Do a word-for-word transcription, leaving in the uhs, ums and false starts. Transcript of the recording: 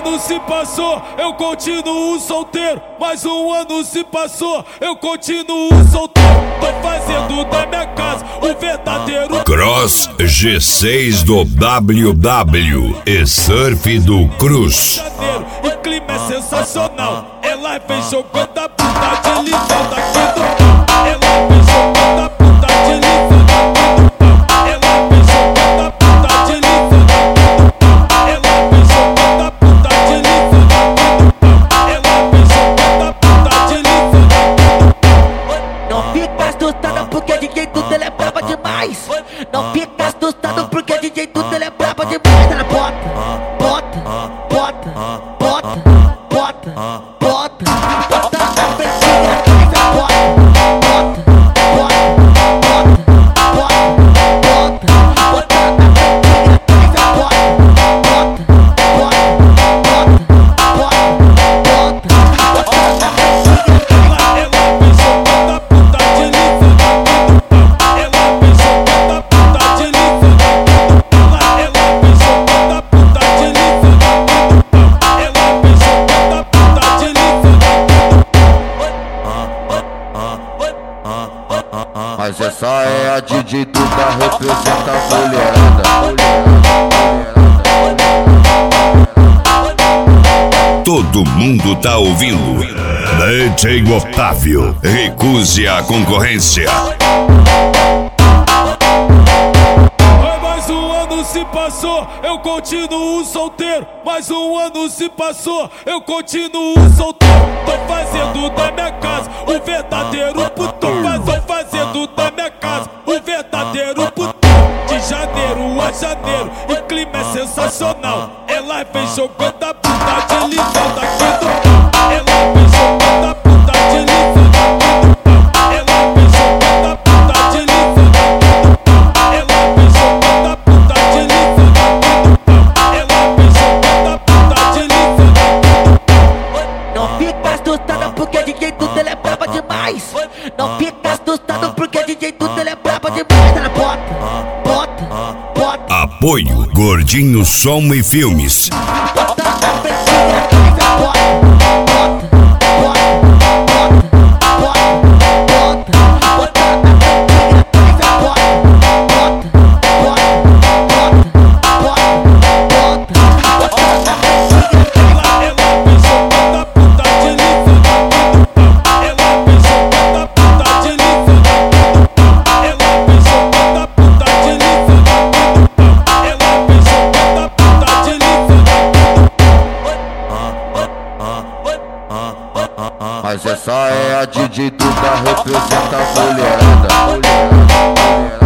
ano se passou, eu continuo solteiro. Mais um ano se passou, eu continuo solteiro. Tô fazendo da minha casa o verdadeiro Cross G seis do W W e Surf do Cruz. O clima é sensacional. Ela vem jogando a puta de lição daqui do pau. Ela vem jogando a puta de lição daqui do pau. Ela vem jogando a puta de lição daqui do pau. Ela vem jogando a puta de lição daqui do pau. Ela vem jogando a puta de lição daqui do pau. Não fica assustada porque D J tudo ela é braba demais. Não fica assustado porque D J tudo ela é braba demais. Ela bota, bota, bota, bota, bota, bota, bota na pretinha, ela bota, bota, bota, bota, bota, bota na pretinha, ela bota, bota, bota, bota, bota, bota na pretinha. Ela vem jogando a puta de lição daqui do pau. Ela vem jogando a puta de lição daqui do pau. Ela vem jogando a puta de lição daqui do pau. Ela vem jogando a puta de lição daqui do pau. Mas essa é a D J Duda, representa a mulherada. Todo mundo tá ouvindo. D J Otávio, recuse a concorrência. Mais um ano se passou, eu continuo solteiro. Mais um ano se passou, eu continuo solteiro. Tô fazendo da minha casa o verdadeiro putão. Tô fazendo da minha casa o verdadeiro putão. De janeiro a janeiro, o clima é sensacional. Ela vem jogando a puta de lição daqui do pau. Ela vem jogando a puta de lição daqui do pau. Ela vem jogando a puta de lição daqui do pau. Ela vem jogando a puta de lição daqui do pau. Ela vem jogando a puta de lição daqui do pau. Não fica assustada porque D J tudo ela é braba demais. Não fica assustado porque D J tudo ela é braba demais. Ela bota, bota, bota, Apoio Gordinho Som e Filmes. bota na pretinha, ela bota, bota, bota, bota, bota, bota, bota na pretinha, ela bota, bota, bota, bota, bota, bota, bota na pretinha. Ela vem jogando a puta de lição daqui do pau. Ela vem jogando a puta de lição daqui do pau. Ela vem jogando a puta de lição daqui do pau. Ela vem jogando a puta de lição daqui do pau. Mas essa é a D J Duda, representa a mulherada.